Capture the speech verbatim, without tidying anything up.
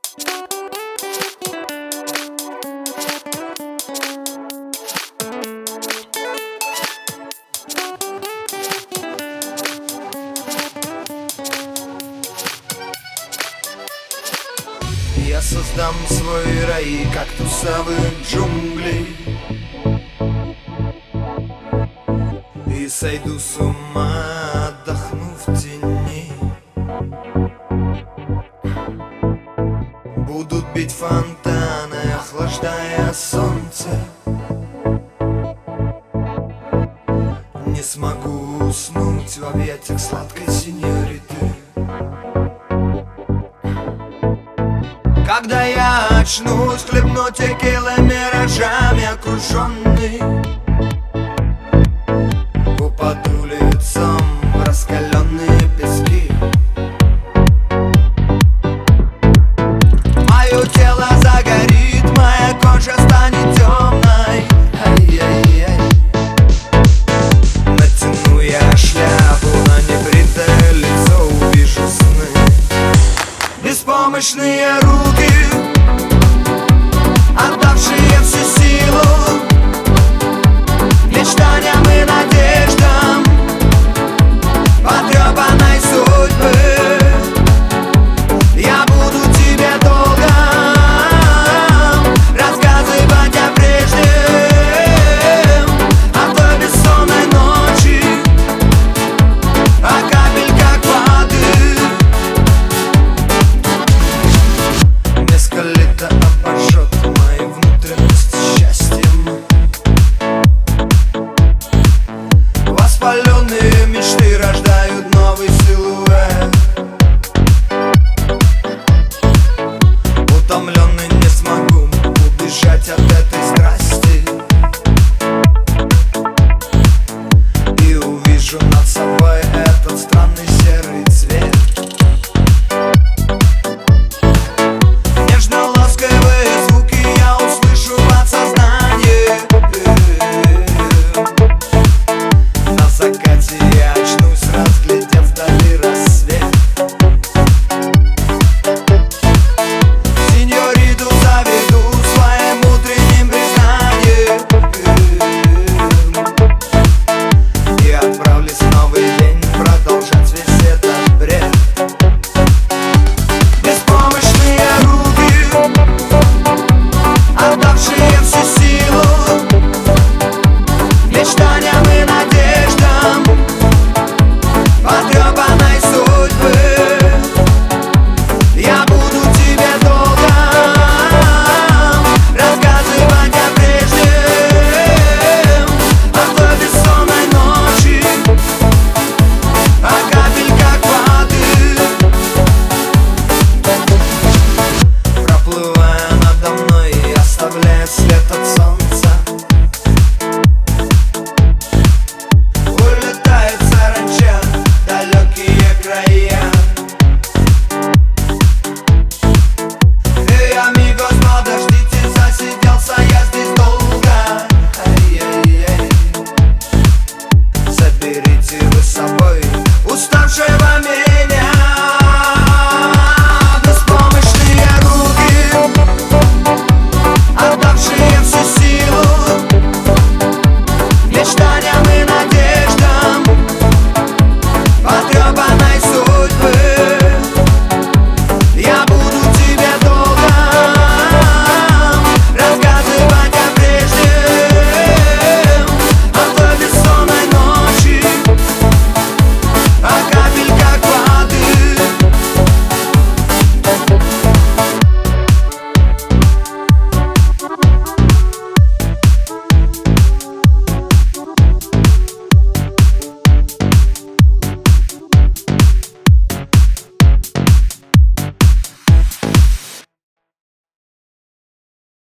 Я создам свой рай кактусовых джунглей и сойду с ума, отдохну в тени. Будут бить фонтаны, охлаждая солнце. Не смогу уснуть в объятиях сладкой сеньориты. Когда я очнусь, хлебну текилы миражами окруженный, упаду лицом в раскаленные пески. Мое тело загорит, моя кожа станет темной. Ай-яй-яй. Натяну я шляпу на небритое лицо, увижу сны. Беспомощные руки, отдавшие все